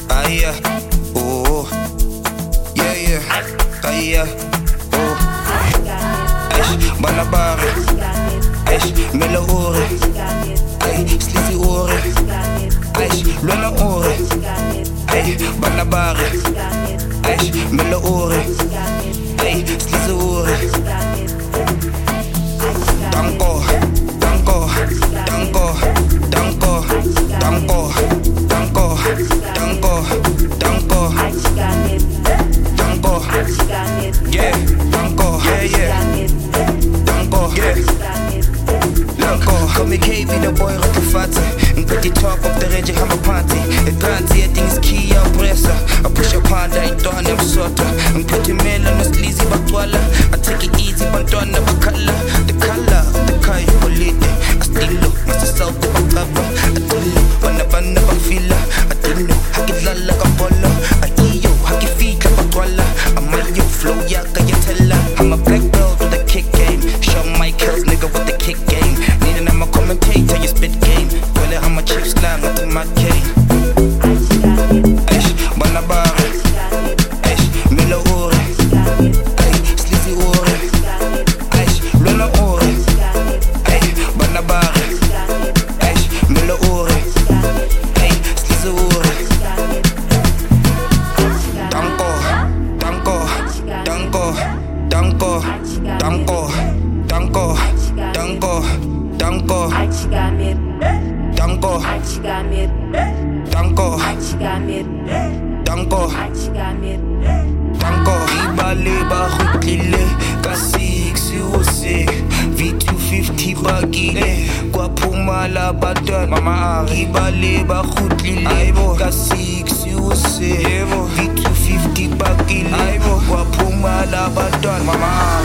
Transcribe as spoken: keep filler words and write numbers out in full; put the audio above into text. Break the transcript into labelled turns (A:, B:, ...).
A: Aya, oh, yeah, yeah, aya, oh, eish, banabare, eish, mele ore, ay, slisi ore, eish, lona ore, ay, banabare, eish, mele ore, ay, slisi ore. Danko, danko, danko, danko, danko, danko, danko, danko, danko, yeah, danko, yeah, yeah, danko, yeah, danko. Call me K B, the boy rock the fatty. And put the top of the range, I'm a party. The granty, I think is key, I'm pressa. I push a panda, I don't have sota. And put the mail on the sleazy bakwala. I take it easy, but don't have a color. The color of the car, you polite. I still look, must have solved the cover. I still look, but never, never feel her. I still know, I get la like a bolo. I eat yo, I get feet like a koala. I'm a yo flow, yeah, can you tell her? I'm a black belt with a kick game. Show my kills, nigga, with the kick game. Needing I'm a commentator, you spit game. Well, how my chips slam into my cane. Eish, banabare. Eish, mele ore. Ay, slisi ore. Eish, lona ore. Ay, banabare. Eish, mele ore. Ay, slisi ore. Danko, danko, danko, danko, danko, danko, danko, danko, danko, danko, danko, danko. Ibale ba khutlile ka six use V two fifty bagile kwa phumala batwana mama ibale ba khutlile ka six use V two fifty bagile kwa phumala batwana mama